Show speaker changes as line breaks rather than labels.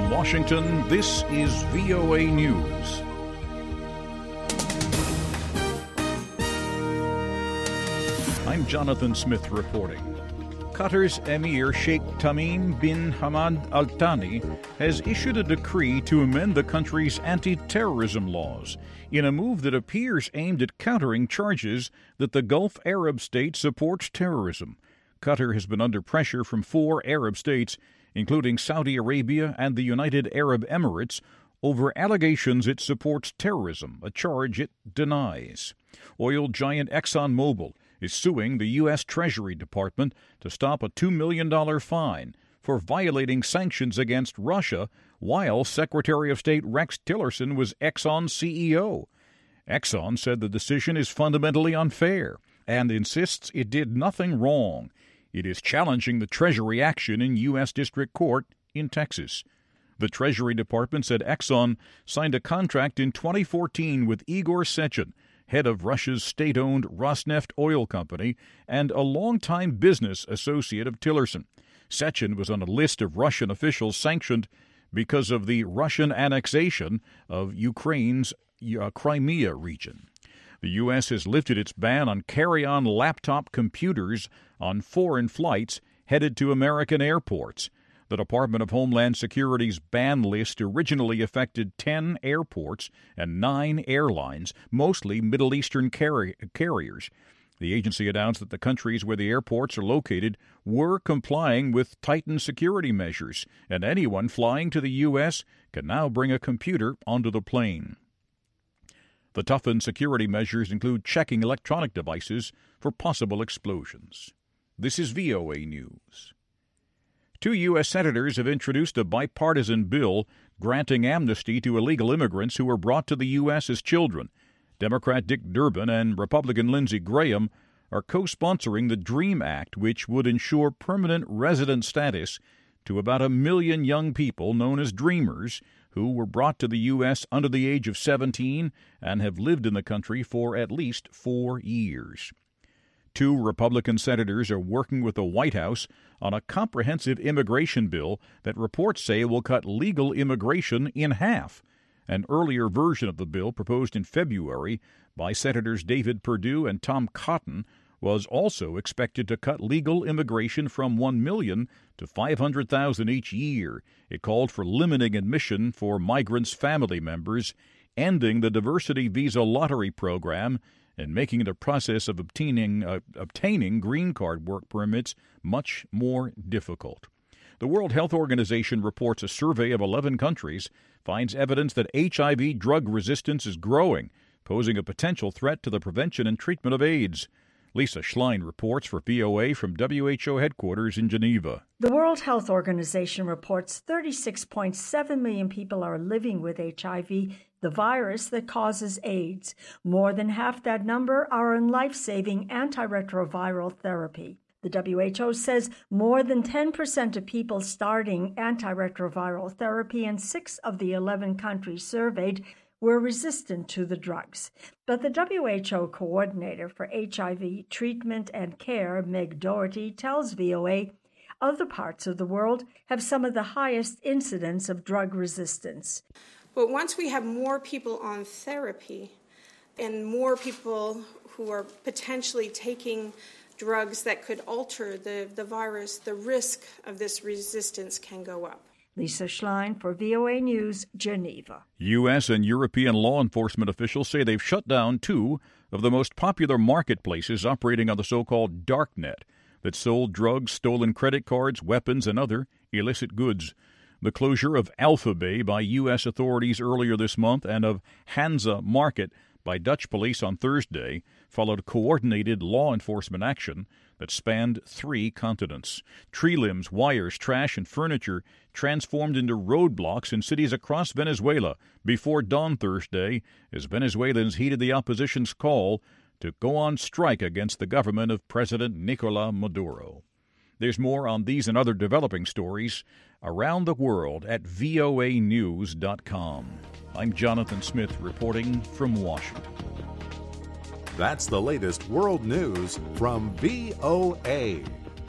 In Washington, this is VOA News. I'm Jonathan Smith reporting. Qatar's Emir Sheikh Tamim bin Hamad Al Thani has issued a decree to amend the country's anti-terrorism laws in a move that appears aimed at countering charges that the Gulf Arab state supports terrorism. Qatar has been under pressure from 4 Arab states, including Saudi Arabia and the United Arab Emirates, over allegations it supports terrorism, a charge it denies. Oil giant ExxonMobil is suing the U.S. Treasury Department to stop a $2 million fine for violating sanctions against Russia while Secretary of State Rex Tillerson was Exxon's CEO. Exxon said the decision is fundamentally unfair and insists it did nothing wrong. It is challenging the Treasury action in U.S. District Court in Texas. The Treasury Department said Exxon signed a contract in 2014 with Igor Sechin, head of Russia's state-owned Rosneft oil company and a longtime business associate of Tillerson. Sechin was on a list of Russian officials sanctioned because of the Russian annexation of Ukraine's Crimea region. The U.S. has lifted its ban on carry-on laptop computers on foreign flights headed to American airports. The Department of Homeland Security's ban list originally affected 10 airports and 9 airlines, mostly Middle Eastern carriers. The agency announced that the countries where the airports are located were complying with tightened security measures, and anyone flying to the U.S. can now bring a computer onto the plane. The toughened security measures include checking electronic devices for possible explosions. This is VOA News. 2 U.S. senators have introduced a bipartisan bill granting amnesty to illegal immigrants who were brought to the U.S. as children. Democrat Dick Durbin and Republican Lindsey Graham are co-sponsoring the DREAM Act, which would ensure permanent resident status to about 1 million young people known as Dreamers who were brought to the U.S. under the age of 17 and have lived in the country for at least 4 years. 2 Republican senators are working with the White House on a comprehensive immigration bill that reports say will cut legal immigration in half. An earlier version of the bill, proposed in February by Senators David Perdue and Tom Cotton, was also expected to cut legal immigration from 1 million to 500,000 each year. It called for limiting admission for migrants' family members, ending the diversity visa lottery program, and making the process of obtaining green card work permits much more difficult. The World Health Organization reports a survey of 11 countries finds evidence that HIV drug resistance is growing, posing a potential threat to the prevention and treatment of AIDS. Lisa Schlein reports for VOA from WHO headquarters in Geneva.
The World Health Organization reports 36.7 million people are living with HIV, the virus that causes AIDS. More than half that number are on life-saving antiretroviral therapy. The WHO says more than 10% of people starting antiretroviral therapy in 6 of the 11 countries surveyed were resistant to the drugs. But the WHO coordinator for HIV treatment and care, Meg Doherty, tells VOA other parts of the world have some of the highest incidence of drug resistance.
But once we have more people on therapy and more people who are potentially taking drugs that could alter the virus, the risk of this resistance can go up.
Lisa Schlein for VOA News, Geneva.
U.S. and European law enforcement officials say they've shut down 2 of the most popular marketplaces operating on the so-called darknet that sold drugs, stolen credit cards, weapons, and other illicit goods. The closure of Alphabay by U.S. authorities earlier this month and of Hansa Market by Dutch police on Thursday followed coordinated law enforcement action that spanned 3 continents. Tree limbs, wires, trash, and furniture transformed into roadblocks in cities across Venezuela before dawn Thursday as Venezuelans heeded the opposition's call to go on strike against the government of President Nicolás Maduro. There's more on these and other developing stories around the world at voanews.com. I'm Jonathan Smith reporting from Washington.
That's the latest world news from VOA.